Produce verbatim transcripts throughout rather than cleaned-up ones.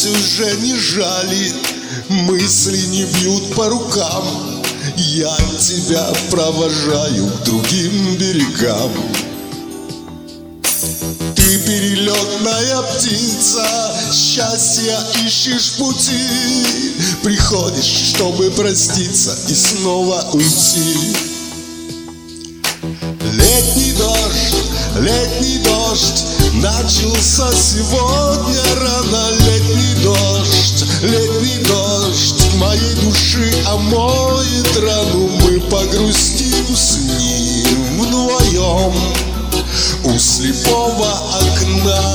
Память уже не жалит, мысли не бьют по рукам. Я тебя провожаю к другим берегам. Ты перелетная птица, счастья ищешь пути. Приходишь, чтобы проститься и снова уйти. Летний дождь, летний дождь начался сегодня рано. Летний дождь, летний дождь моей души омоет рану. Мы погрустим с ним вдвоем у слепого окна.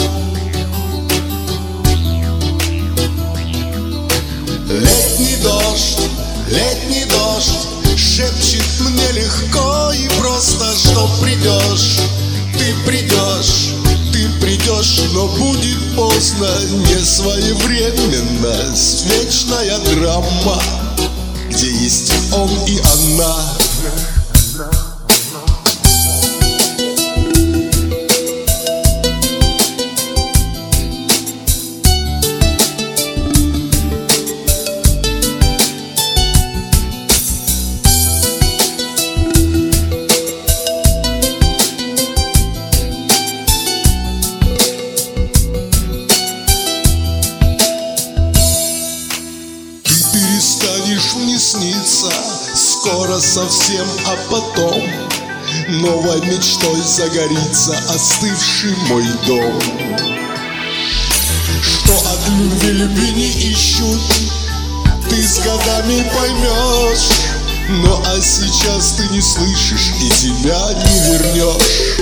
Летний дождь, летний дождь шепчет мне легко и просто, что придешь, ты придешь, ты придешь, но будет поздно. Несвоевременность, вечная драма, где есть он и она. Перестанешь мне сниться скоро совсем, а потом новой мечтой загорится остывший мой дом. Что от любви любви не ищут, ты с годами поймешь. Но а сейчас ты не слышишь и тебя не вернешь.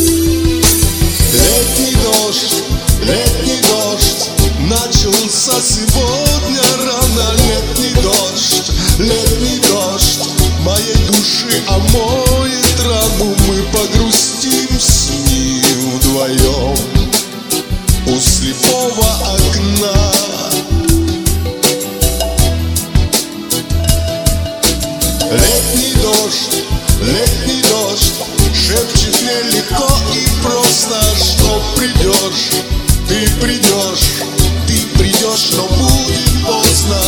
Летний дождь, летний дождь начался сегодня рано. Летний дождь, летний дождь моей души омоет рану. Мы погрустим с ним вдвоем у слепого окна. Летний дождь, летний дождь шепчет мне легко и просто, что придешь, ты придешь, ты придешь, но будет поздно.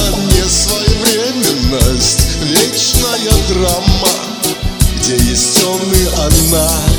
Несвоевременность, вечная драма, где есть он и она.